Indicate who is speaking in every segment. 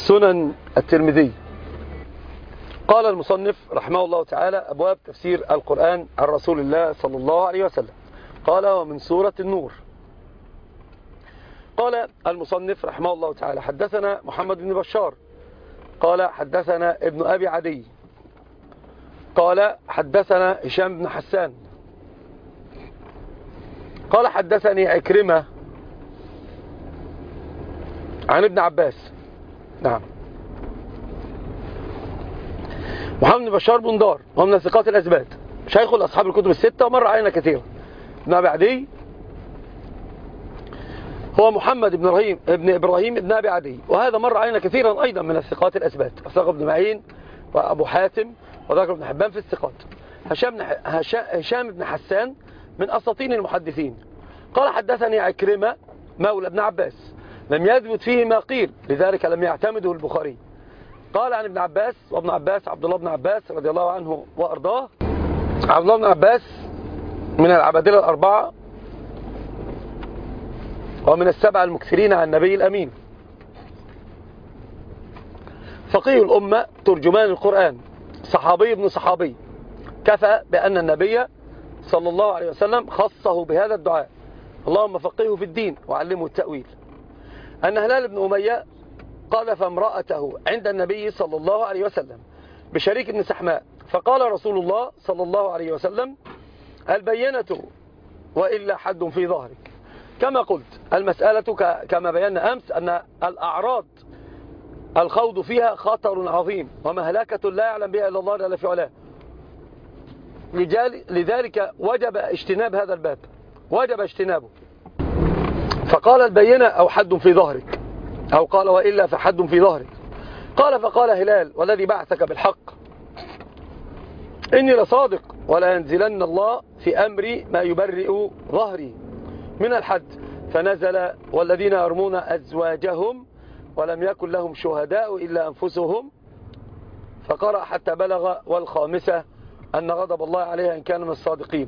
Speaker 1: سنن الترمذي. قال المصنف رحمه الله تعالى: أبواب تفسير القرآن عن رسول الله صلى الله عليه وسلم. قال: ومن سورة النور. قال المصنف رحمه الله تعالى: حدثنا محمد بن بشار قال: حدثنا ابن أبي عدي قال: حدثنا هشام بن حسان قال: حدثني عكرمة عن ابن عباس. نعم. محمد بن بشار بن دار هو من الثقات الأثبات، شيخ أصحاب الكتب الستة، ومر علينا كثيرا. ابن أبي عدي هو محمد بن إبراهيم ابن أبي عدي، وهذا مر علينا كثيرا أيضا من الثقات الأثبات، وثق ابن معين وأبو حاتم وذكر ابن حبان في الثقات. هشام بن حسان من أساطين المحدثين قال: حدثني عكرمة مولى ابن عباس، لم يثبت فيه ما قيل، لذلك لم يعتمده البخاري. قال عن ابن عباس، وابن عباس عبد الله بن عباس رضي الله عنه وأرضاه. عبد الله بن عباس من العبادلة الأربعة، ومن السبعة المكثرين عن النبي الأمين، فقيه الأمة، ترجمان القرآن، صحابي ابن صحابي، كفى بأن النبي صلى الله عليه وسلم خصه بهذا الدعاء: اللهم فقهه في الدين وعلمه التأويل. أن هلال بن أمية قذف امرأته عند النبي صلى الله عليه وسلم بشريك بن سحماء، فقال رسول الله صلى الله عليه وسلم: البينة وإلا حد في ظهرك. كما قلت، المسألة كما بينا أمس أن الأعراض الخوض فيها خطر عظيم ومهلكة لا يعلم بها إلا الله جل في علاه، لذلك وجب اجتناب هذا الباب، وجب اجتنابه. فقال: البينة أو حد في ظهرك، أو قال: وإلا فحد في ظهرك. قال: فقال هلال: والذي بعثك بالحق إني لصادق، ولا ينزلن الله في أمري ما يبرئ ظهري من الحد. فنزل: والذين يرمون أزواجهم ولم يكن لهم شهداء إلا أنفسهم، فقرأ حتى بلغ: والخامسة أن غضب الله عليها إن كان من الصادقين.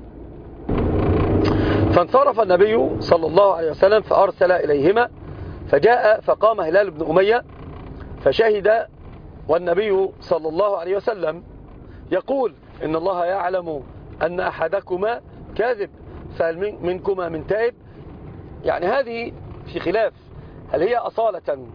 Speaker 1: فانصرف النبي صلى الله عليه وسلم فأرسل إليهما، فجاء فقام هلال بن أمية فشهد، والنبي صلى الله عليه وسلم يقول: إن الله يعلم أن أحدكما كاذب، فهل منكما من تائب؟ يعني هذه في خلاف، هل هي أصالة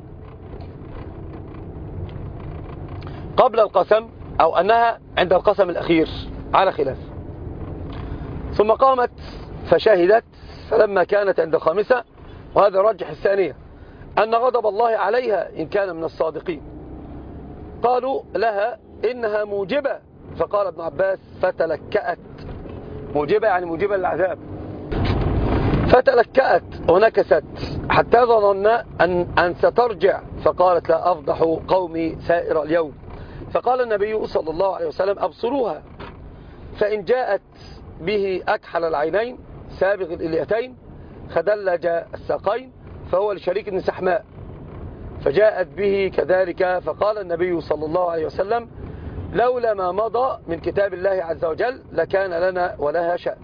Speaker 1: قبل القسم أو أنها عند القسم الأخير، على خلاف. ثم قامت فشهدت، فلما كانت عند الخامسة، وهذا رجح الثانية، أن غضب الله عليها إن كان من الصادقين، قالوا لها: إنها موجبة. فقال ابن عباس: فتلكأت. موجبة يعني موجبة للعذاب. فتلكأت ونكست حتى ظنن أن سترجع، فقالت: لا أفضح قومي سائر اليوم. فقال النبي صلى الله عليه وسلم: أبصروها، فإن جاءت به أكحل العينين سابغ الإليتين خدلج الساقين فهو لشريك بن سحماء. فجاءت به كذلك، فقال النبي صلى الله عليه وسلم: لولا ما مضى من كتاب الله عز وجل لكان لنا ولها شأن.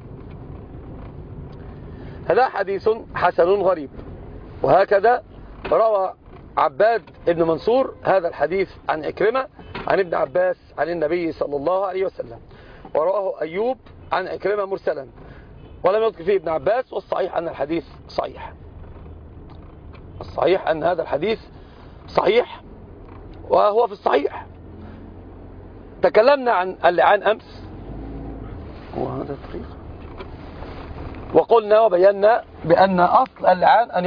Speaker 1: هذا حديث حسن غريب. وهكذا روى عباد بن منصور هذا الحديث عن عكرمة عن ابن عباس عن النبي صلى الله عليه وسلم، ورواه أيوب عن عكرمة مرسلا، ولم يذكر فيه ابن عباس. والصحيح أن الحديث صحيح، الصحيح أن هذا الحديث صحيح، وهو في الصحيح. تكلمنا عن اللعان أمس، وهذا الطريق، وقلنا وبينا بأن أصل اللعان أن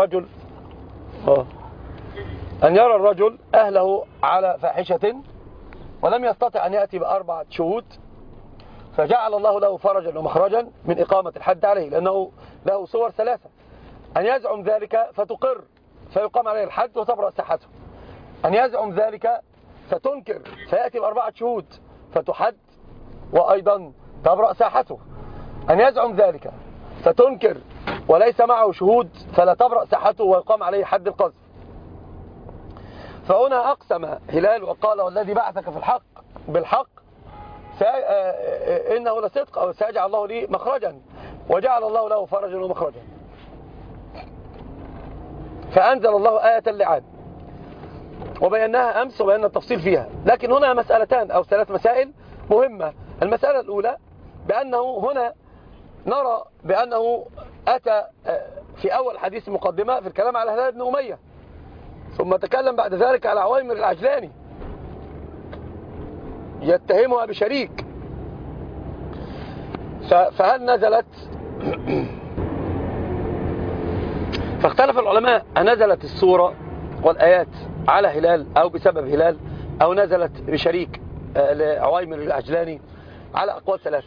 Speaker 1: يرى الرجل أهله على فاحشة ولم يستطع أن يأتي بأربعة شهود، فجعل الله له فرجا ومخرجا من إقامة الحد عليه، لأنه له صور ثلاثة: أن يزعم ذلك فتقر فيقام عليه الحد وتبرأ ساحته، أن يزعم ذلك فتنكر فيأتي بأربعة شهود فتحد وأيضا تبرأ ساحته، أن يزعم ذلك فتنكر وليس معه شهود فلا تبرأ ساحته ويقام عليه حد القذف. فهنا أقسم هلال وقال: والذي بعثك في الحق بالحق إنه لصدق، أو سيجعل الله لي مخرجا، وجعل الله له فرجا ومخرجا. فأنزل الله آية اللعان. وبيناها أمس وبينا التفصيل فيها. لكن هنا مسألتان أو 3 مسائل مهمة. المسألة الأولى بأنه هنا نرى بأنه أتى في أول حديث مقدمة في الكلام على هلال بن أمية، ثم تكلم بعد ذلك على عويمر العجلاني يتهمها بشريك. فهل نزلت فاختلف العلماء أنزلت السورة والآيات على هلال أو بسبب هلال أو نزلت بشريك لعويمر العجلاني، على أقوال 3.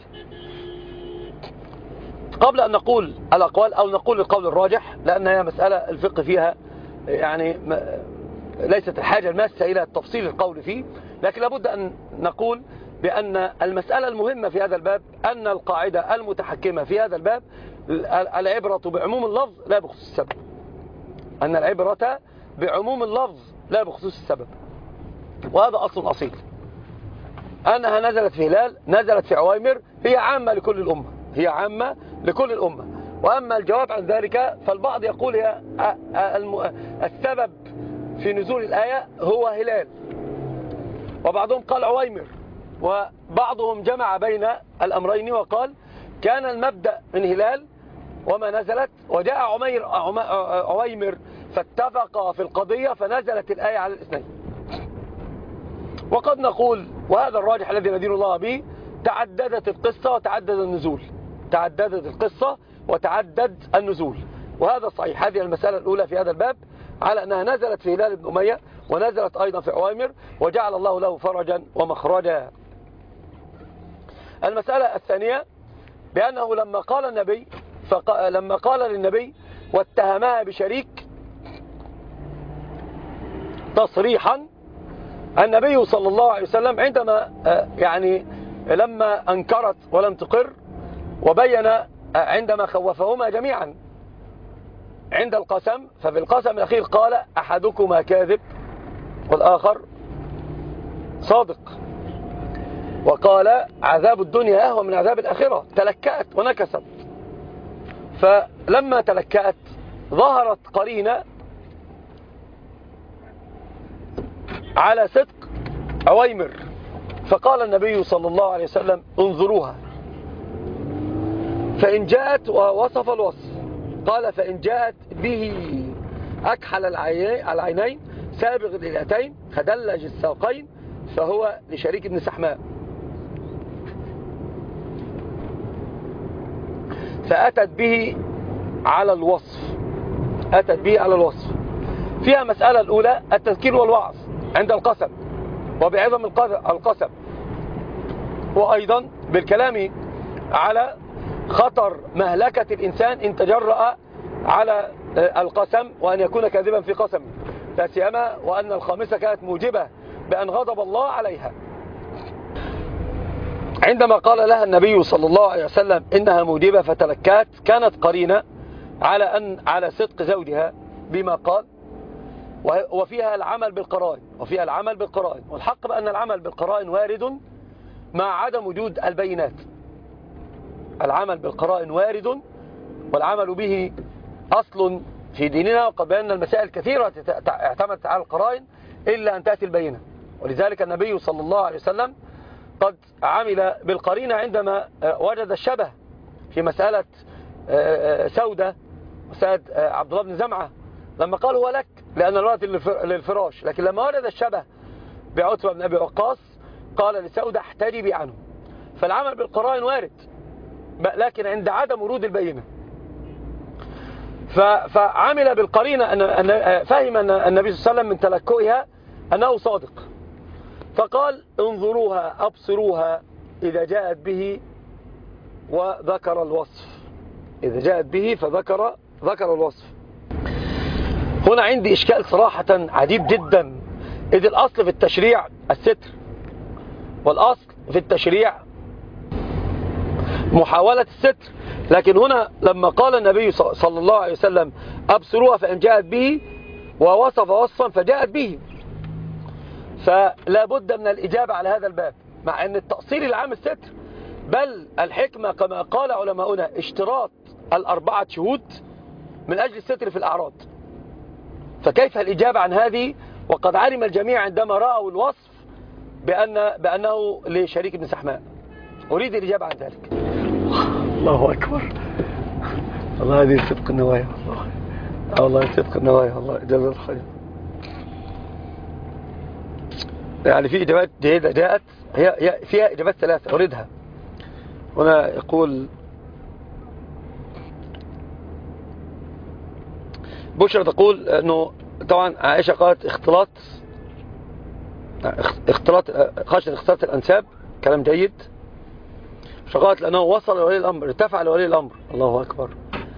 Speaker 1: قبل أن نقول الأقوال أو نقول القول الراجح، لأنها مسألة الفقه فيها يعني ليست الحاجة الماسة إلى تفصيل القول فيه، لكن لابد أن نقول بأن المسألة المهمة في هذا الباب أن القاعدة المتحكمة في هذا الباب العبرة بعموم اللفظ لا بخصوص السبب. أن العبرة بعموم اللفظ لا بخصوص السبب، وهذا أصل أصيل. أنها نزلت في هلال، نزلت في عويمر، هي عامة لكل الأمة، هي عامة لكل الأمة. وأما الجواب عن ذلك فالبعض يقول هي السبب في نزول الآية هو هلال، وبعضهم قال عويمر، وبعضهم جمع بين الأمرين وقال كان المبدأ من هلال وما نزلت، وجاء عويمر فاتفق في القضية فنزلت الآية على الاثنين. وقد نقول وهذا الراجح الذي ندين الله به تعددت القصة وتعدد النزول، تعددت القصة وتعدد النزول، وهذا صحيح. هذه المسألة الأولى في هذا الباب على أنها نزلت في هلال بن أمية ونزلت أيضا في عويمر، وجعل الله له فرجا ومخرجا. المسألة الثانية بأنه لما قال للنبي واتهمها بشريك تصريحا، النبي صلى الله عليه وسلم عندما يعني لما أنكرت ولم تقر، وبين عندما خوفهما جميعا عند القسم، ففي القسم الأخير قال أحدكما كاذب والآخر صادق، وقال عذاب الدنيا أهون من عذاب الآخرة. تلكأت ونكست، فلما تلكأت ظهرت قرينة على صدق عويمر، فقال النبي صلى الله عليه وسلم انظروها فإن جاءت، ووصف الوصف، قال فإن جاءت به أكحل العينين سابغ الإليتين خدلج الساقين فهو لشريك بن سحماء. فأتت به على الوصف، أتت به على الوصف. فيها مسألة الأولى التذكير والوعظ عند القسم وبعظم القسم، وأيضا بالكلام على خطر مهلكة الإنسان إن تجرأ على القسم وأن يكون كاذبا في قسمه، لا سيما وأن الخامسة كانت موجبة بأن غضب الله عليها. عندما قال لها النبي صلى الله عليه وسلم إنها موجبة فتلكات، كانت قرينة على صدق زوجها بما قال، وفيها العمل بالقرائن، والحق بأن العمل بالقرائن وارد مع عدم وجود البينات. العمل بالقرائن وارد والعمل به أصل في ديننا، وقد بينا المسائل كثيرة اعتمدت على القرائن إلا أن تأتي البينة. ولذلك النبي صلى الله عليه وسلم قد عمل بالقرينة عندما وجد الشبه في مسألة سودة وسيد عبد الله بن زمعة، لما قال هو لك لأن الولد للفراش، لكن لما وجد الشبه بعتبة بن أبي وقاص قال لسودة احتجبي عنه. فالعمل بالقرائن وارد لكن عند عدم ورود البينة. فعمل بالقرينة فهم أن النبي صلى الله عليه وسلم من تلكؤها أنه صادق، فقال انظروها أبصروها إذا جاءت به، وذكر الوصف، إذا جاءت به فذكر الوصف. هنا عندي إشكال صراحة عجيب جدا، إذ الأصل في التشريع الستر، والأصل في التشريع محاولة الستر، لكن هنا لما قال النبي صلى الله عليه وسلم أبصروها فإن جاءت به، ووصف وصفا فجاءت به، فلا بد من الإجابة على هذا الباب، مع أن التأصيل العام الستر، بل الحكمة كما قال علماؤنا اشتراط 4 شهود من أجل الستر في الأعراض. فكيف الإجابة عن هذه وقد علم الجميع عندما رأوا الوصف بأنه لشريك بن سحماء. أريد الإجابة عن ذلك. الله أكبر. الله هذه صدق النوايا. الله صدق النوايا. الله جزاك الخير. يعني في إجابات جيدة جاءت، هي فيها إجابات ثلاثة أريدها. هنا يقول بشرى تقول أنه طبعا عائشة قالت اختلاط خشية اختلاط الأنساب، كلام جيد. قالت لأنه وصل لولي الأمر، ارتفع لولي الأمر. الله أكبر،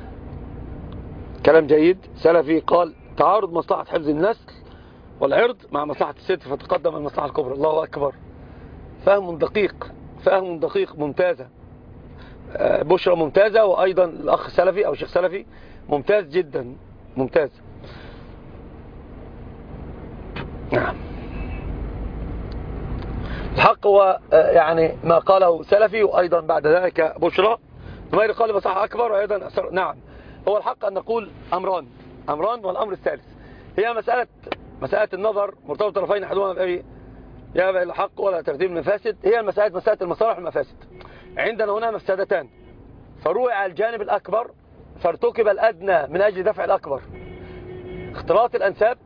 Speaker 1: كلام جيد. سلفي قال تعارض مصلحة حفظ النسل والعرض مع مصلحة الست فتقدم المصلحة الكبرى. الله أكبر، فهم دقيق، فهم دقيق، ممتازة. بشرى ممتازة، وأيضا الأخ سلفي أو شيخ سلفي ممتاز جدا، ممتاز. نعم، الحق هو يعني ما قاله سلفي، وأيضا بعد ذلك بشرى نمير قال مصلحة أكبر، وأيضا نعم. هو الحق أن نقول أمران، والأمر الثالث هي مسألة النظر مرتبط طرفين أحدهما بأبي يا الحق ولا ترتيب المفاسد. هي مسألة المصالح والمفاسد. عندنا هنا مفسدتان، فروع الجانب الأكبر فارتكب الأدنى من أجل دفع الأكبر. اختلاط الأنساب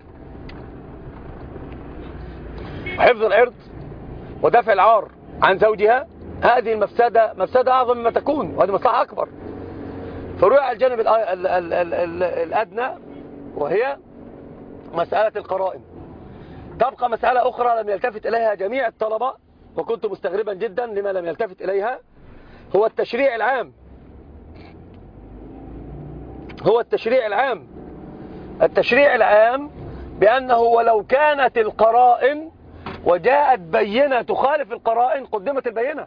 Speaker 1: وحفظ العرض ودفع العار عن زوجها، هذه مفسدة أعظم مما تكون، وهذه مصلحة أكبر. فروع الجانب الأدنى وهي مسألة القرائن. تبقى مسألة أخرى لم يلتفت إليها جميع الطلبة، وكنت مستغربا جدا لما لم يلتفت إليها، هو التشريع العام. التشريع العام بأنه ولو كانت القرائن وجاءت بينة تخالف القرائن قدمت البينة.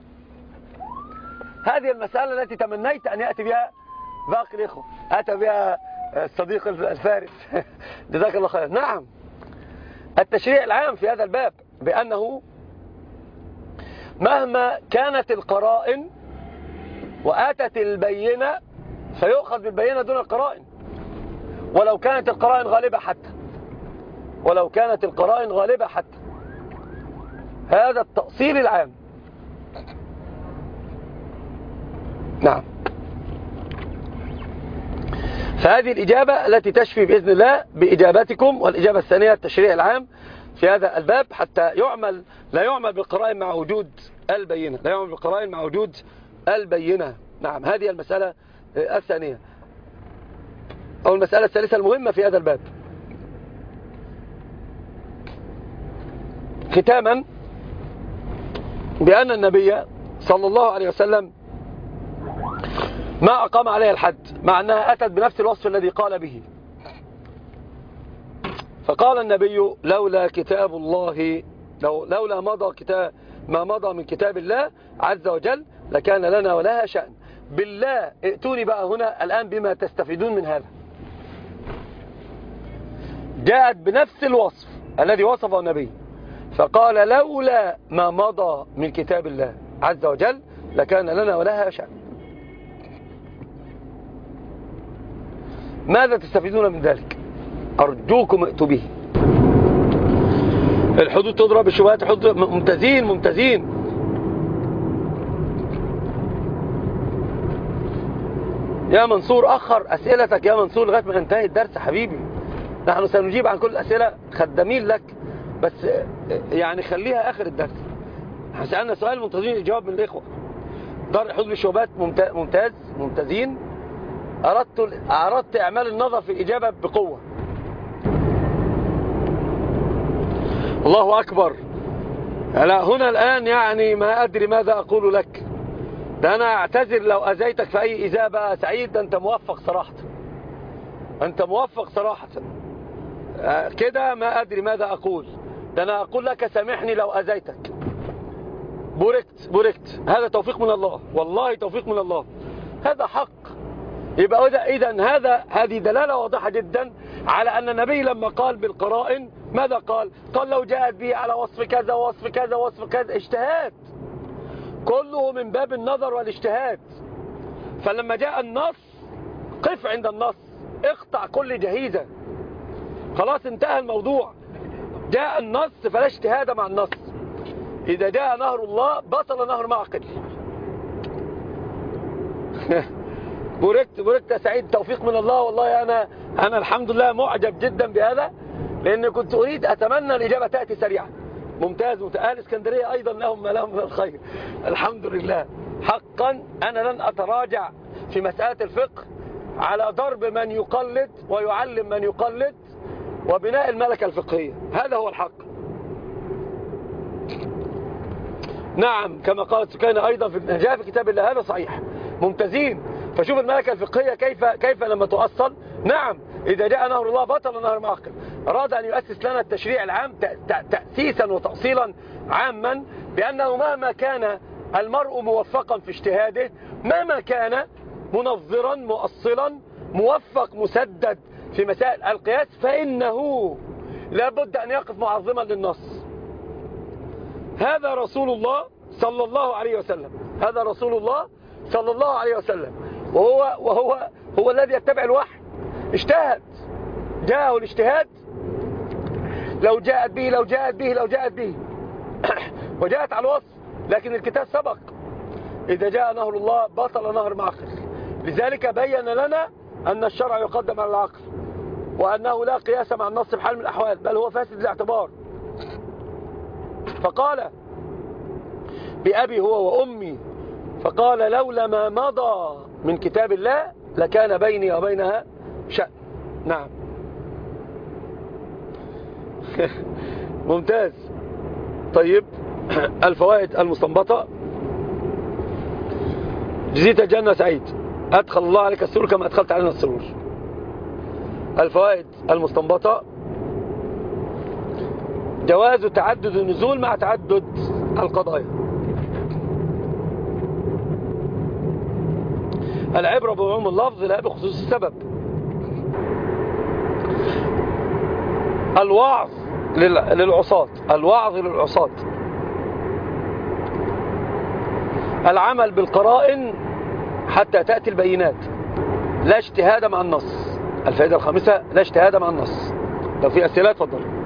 Speaker 1: هذه المسألة التي تمنيت أن يأتي بها باقي الإخوة، أتى بها الصديق الفارس جزاك الله خير. نعم، التشريع العام في هذا الباب بأنه مهما كانت القرائن وآتت البينة فيؤخذ بالبينة دون القرائن، ولو كانت القرائن غالبة حتى. هذا التأصيل العام. نعم، فهذه الإجابة التي تشفي بإذن الله بإجاباتكم. والإجابة الثانية التشريع العام في هذا الباب حتى لا يعمل بالقرائن مع وجود البينة. نعم، هذه المسألة الثانية أو المسألة الثالثة المهمة في هذا الباب. ختاما، بأن النبي صلى الله عليه وسلم ما أقام عليها الحد، مع أنها أتت بنفس الوصف الذي قال به. فقال النبي لولا كتاب الله لولا ما مضى من كتاب الله عز وجل لكان لنا ولها شأن. بالله ائتوني بقى هنا الآن بما تستفيدون من هذا. جاءت بنفس الوصف الذي وصفه النبي، فقال لولا ما مضى من كتاب الله عز وجل لكان لنا ولها شأن. ماذا تستفيدون من ذلك؟ أرجوكم ائتوا به. الحدود تضرب الشبهات، حدود ممتازين. يا منصور أخر أسئلتك يا منصور لغاية ما ينتهي الدرس حبيبي. نحن سنجيب عن كل الأسئلة، خدامين لك، بس يعني خليها آخر الدرس. سألنا سؤال منتظرين الجواب من الإخوة. دار حدود الشبهات ممتازين. أردت إعمال النظر في الإجابة بقوة. الله أكبر. لا هنا الآن يعني ما أدري ماذا أقول لك. ده أنا أعتذر لو أذيتك في أي إجابة. سعيد، أنت موفق صراحة. كده ما أدري ماذا أقول. ده أنا أقول لك سامحني لو أذيتك. بوركت. هذا توفيق من الله، والله توفيق من الله. هذا حق. يبقى إذن هذه دلالة واضحة جدا على أن النبي لما قال بالقرائن ماذا قال؟ قال لو جاءت به على وصف كذا وصف كذا وصف كذا. اجتهاد، كله من باب النظر والاجتهاد. فلما جاء النص قف عند النص، اقطع كل جهيزة، خلاص انتهى الموضوع. جاء النص فلا اجتهاد مع النص. إذا جاء نهر الله بطل نهر معقل. بوركت يا سعيد، توفيق من الله. والله أنا الحمد لله معجب جدا بهذا، لأن كنت أريد أتمنى الإجابة تأتي سريعا. ممتاز. أهل اسكندرية أيضا لهم من الخير، الحمد لله. حقا أنا لن أتراجع في مسألة الفقه على ضرب من يقلد ويعلم من يقلد وبناء الملكة الفقهية. هذا هو الحق. نعم، كما قالت سكينة أيضا جاء في كتاب الله. هذا صحيح. ممتازين. فشوف الملكة الفقهية كيف لما تؤصل. نعم، إذا جاء نهر الله بطل نهر معقل. أراد أن يؤسس لنا التشريع العام تأسيسا وتأصيلا عاما، بأنه مهما كان المرء موفقا في اجتهاده، مهما كان منظرا مؤصلا موفق مسدد في مسائل القياس، فإنه لابد أن يقف معظما للنص. هذا رسول الله صلى الله عليه وسلم. هذا رسول الله صلى الله عليه وسلم، وهو الذي يتبع الوحي. اجتهد، جاءه الاجتهاد، لو جاءت به وجاءت على الوصف، لكن الكتاب سبق. إذا جاء نهر الله بطل نهر معقل. لذلك بين لنا أن الشرع يقدم على العقل، وأنه لا قياس مع النص بحال من الأحوال، بل هو فاسد الاعتبار. فقال بأبي هو وأمي، فقال لولا ما مضى من كتاب الله لكان بيني وبينها شأن. نعم. ممتاز. طيب، الفوائد المستنبطة. جزيت الجنة سعيد، أدخل الله عليك السرور كما أدخلت علينا السرور. الفوائد المستنبطة: جواز تعدد النزول مع تعدد القضايا. العبرة بعموم اللفظ لا بخصوص السبب. الوعظ للعصاة. العمل بالقرائن حتى تأتي البينات. لا اجتهاد مع النص. الفائدة الخامسة: لا اجتهاد مع النص. لو في أسئلة اتفضل.